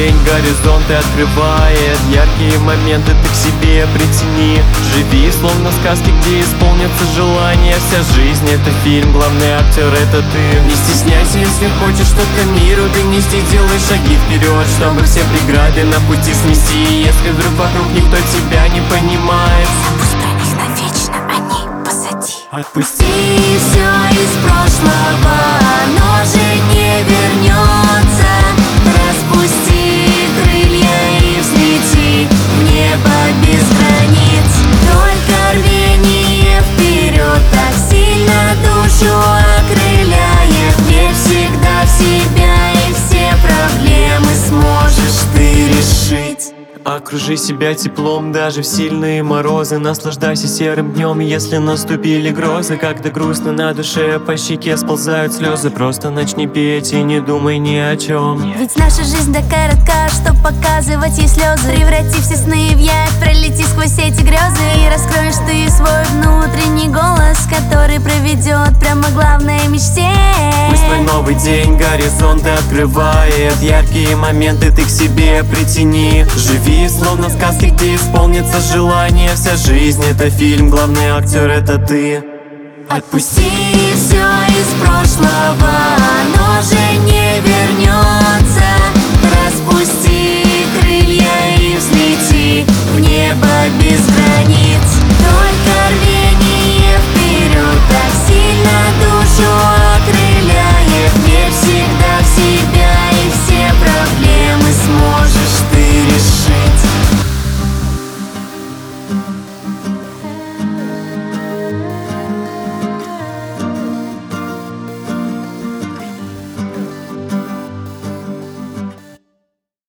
день горизонты открывает. Яркие моменты ты к себе притяни. Живи, словно в сказке, где исполнятся желания. Вся жизнь — это фильм, главный актер — это ты. Не стесняйся, если хочешь что-то миру донести. Делай шаги вперед, чтобы все преграды на пути снести. Если вдруг вокруг никто тебя не понимает, пускай их навечно они позади. отпусти Все из прошлого, оно же не вернется. Распусти крылья и взлети в небо без границ. Только рвение вперед так сильно душу окрыляет. Верь всегда в себя, и все проблемы сможешь ты решить. Окружи себя теплом даже в сильные морозы. Наслаждайся серым днем, если наступили грозы. Когда грустно на душе, по щеке сползают слезы. Просто начни петь и не думай ни о чем. Ведь наша жизнь так коротка, что показывать ей слезы. Преврати все сны в явь, пролети сквозь эти грезы. И раскроешь ты свой внутренний голос, который проведет прямо к главной мечте. Пусть твой новый день горизонты открывает. Яркие моменты ты к себе притяни. Живи, словно в сказке, где исполнится желание. Вся жизнь — это фильм, главный актер — это ты. Отпусти все из прошлого,